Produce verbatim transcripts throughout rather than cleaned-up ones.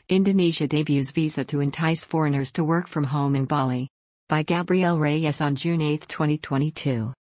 Indonesia debuts visa to entice foreigners to work from home in Bali. By Gabriel Reyes on June eighth, twenty twenty-two.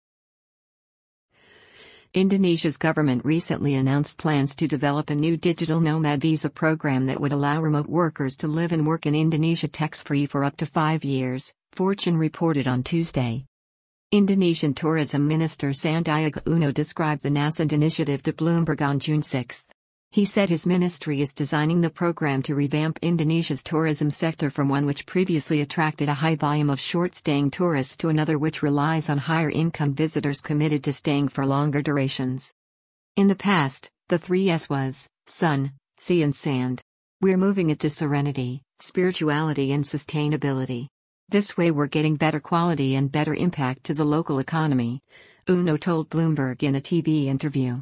Indonesia's government recently announced plans to develop a new digital nomad visa program that would allow remote workers to live and work in Indonesia tax-free for up to five years, Fortune reported on Tuesday. Indonesian Tourism Minister Sandiaga Uno described the nascent initiative to Bloomberg on June sixth. He said his ministry is designing the program to revamp Indonesia's tourism sector from one which previously attracted a high volume of short-staying tourists to another which relies on higher-income visitors committed to staying for longer durations. In the past, the three S was sun, sea and sand. We're moving it to serenity, spirituality and sustainability. This way we're getting better quality and better impact to the local economy, Uno told Bloomberg in a T V interview.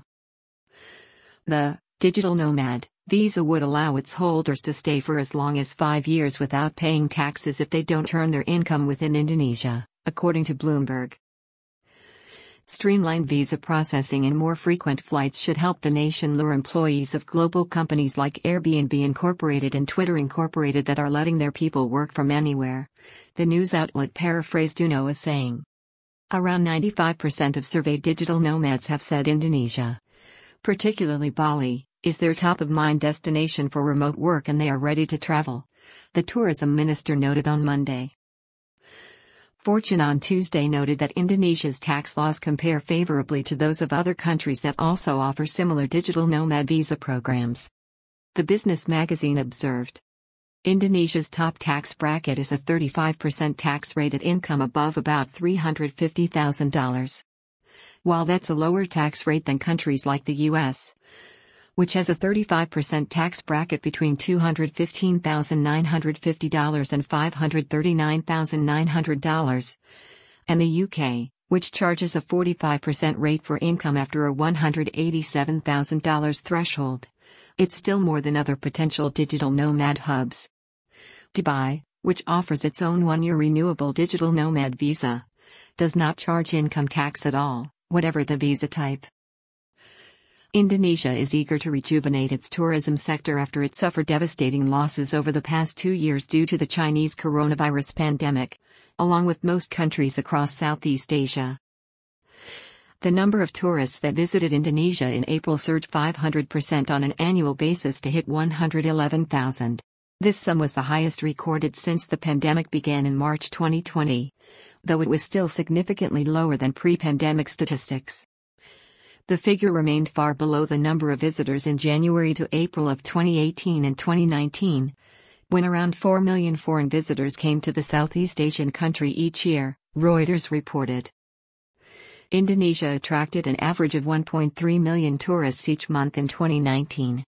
The digital nomad visa would allow its holders to stay for as long as five years without paying taxes if they don't earn their income within Indonesia, according to Bloomberg. Streamlined visa processing and more frequent flights should help the nation lure employees of global companies like Airbnb Incorporated and Twitter Incorporated that are letting their people work from anywhere, the news outlet paraphrased Uno as saying. Around ninety-five percent of surveyed digital nomads have said Indonesia, particularly Bali, is their top-of-mind destination for remote work and they are ready to travel, the tourism minister noted on Monday. Fortune on Tuesday noted that Indonesia's tax laws compare favorably to those of other countries that also offer similar digital nomad visa programs. The business magazine observed. Indonesia's top tax bracket is a thirty-five percent tax rate at income above about three hundred fifty thousand dollars. While that's a lower tax rate than countries like the U S, which has a thirty-five percent tax bracket between two hundred fifteen thousand nine hundred fifty dollars and five hundred thirty-nine thousand nine hundred dollars, and the U K, which charges a forty-five percent rate for income after a one hundred eighty-seven thousand dollars threshold, it's still more than other potential digital nomad hubs. Dubai, which offers its own one-year renewable digital nomad visa, does not charge income tax at all, whatever the visa type. Indonesia is eager to rejuvenate its tourism sector after it suffered devastating losses over the past two years due to the Chinese coronavirus pandemic, along with most countries across Southeast Asia. The number of tourists that visited Indonesia in April surged five hundred percent on an annual basis to hit one hundred eleven thousand. This sum was the highest recorded since the pandemic began in March twenty twenty, though it was still significantly lower than pre-pandemic statistics. The figure remained far below the number of visitors in January to April of twenty eighteen and twenty nineteen, when around four million foreign visitors came to the Southeast Asian country each year, Reuters reported. Indonesia attracted an average of one point three million tourists each month in twenty nineteen.